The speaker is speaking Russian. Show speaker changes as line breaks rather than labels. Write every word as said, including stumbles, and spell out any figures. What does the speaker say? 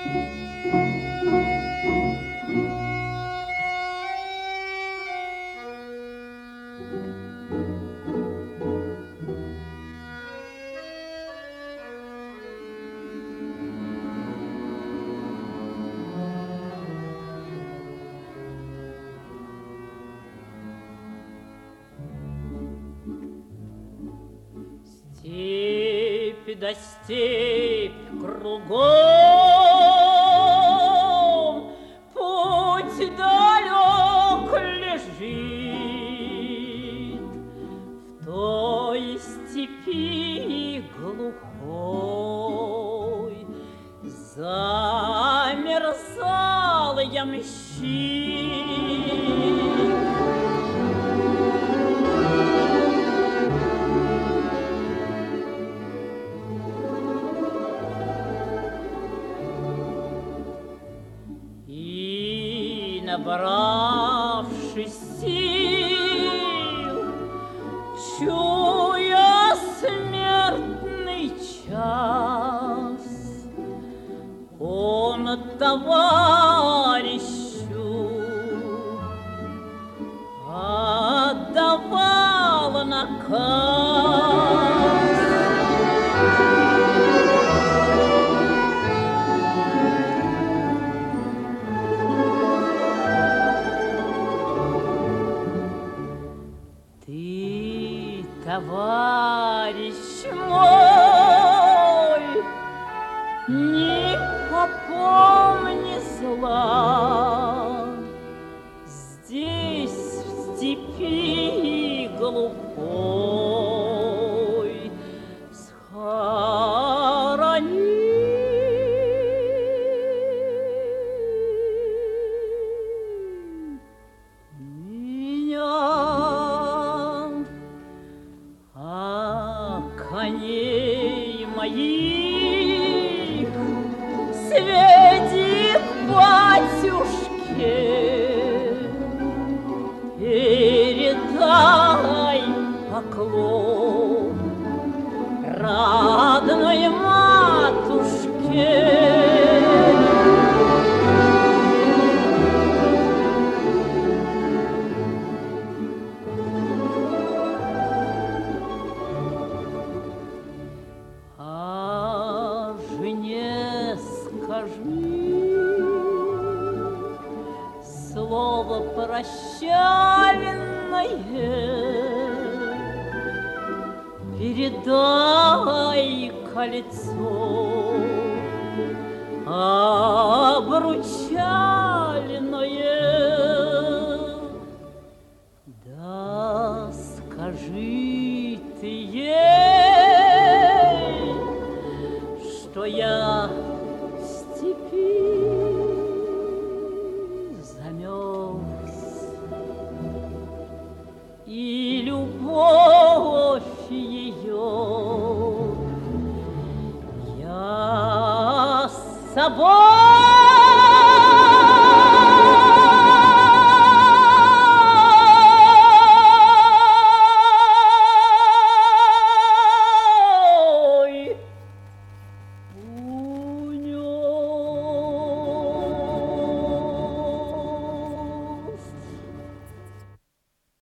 Степь да степь кругом, путь далек лежит. В той степи глухой замерзал ямщик. Набравшись сил, чуя смертный час, он товарищу отдавал наказ. Товарищ мой, не попомни зла, здесь, в степи глухой, схорони коней моих сведи к батюшке, передай поклон родной матушке. Слово прощальное, передай кольцо обручальное. Да скажи ты ей, что я в степи и любовь ее я с собой